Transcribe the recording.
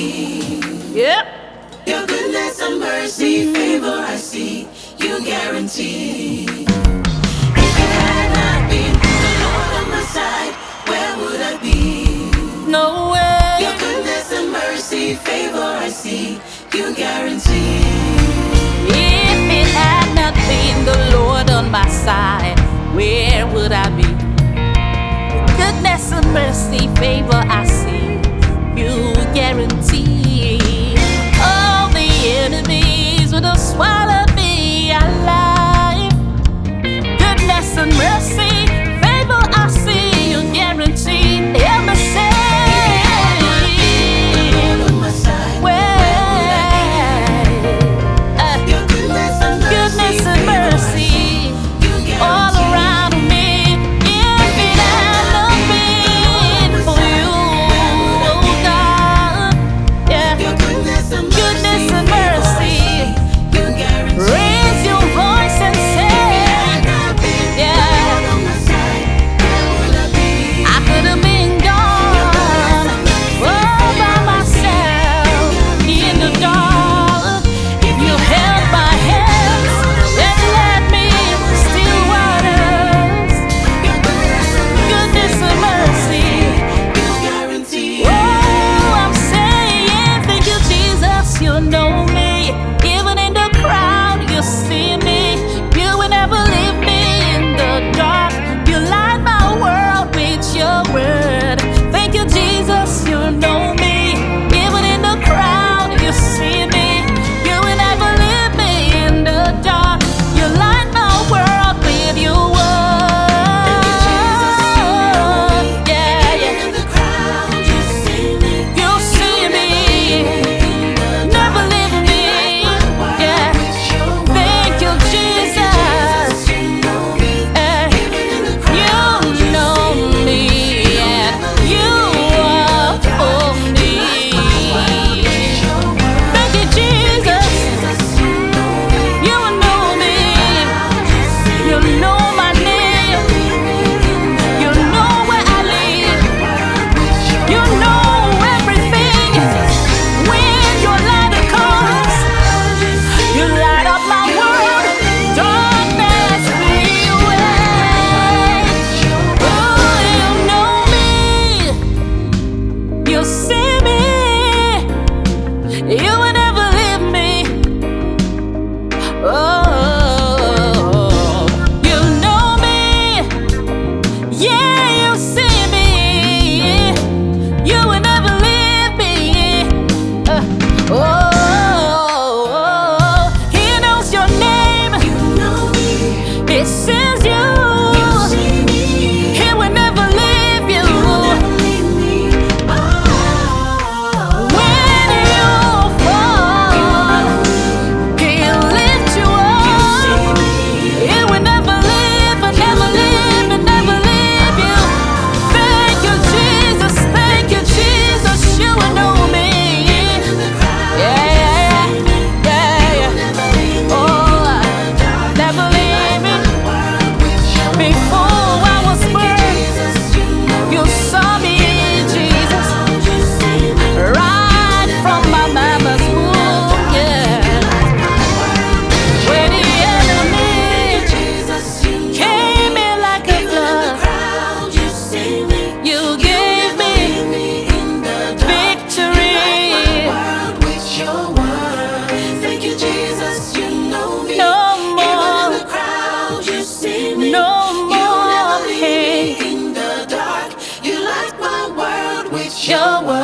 Yep. Your goodness and mercy, favor I see, you guarantee. If it had not been the Lord on my side, where would I be? No way. Your goodness and mercy, favor I see, you guarantee. If it had not been the Lord on my side, where would I be? Goodness and mercy, favor I see, you guarantee. All the enemies would have swallowed me alive. Goodness and mercy, favor I see, you guarantee. Help me say, Your word.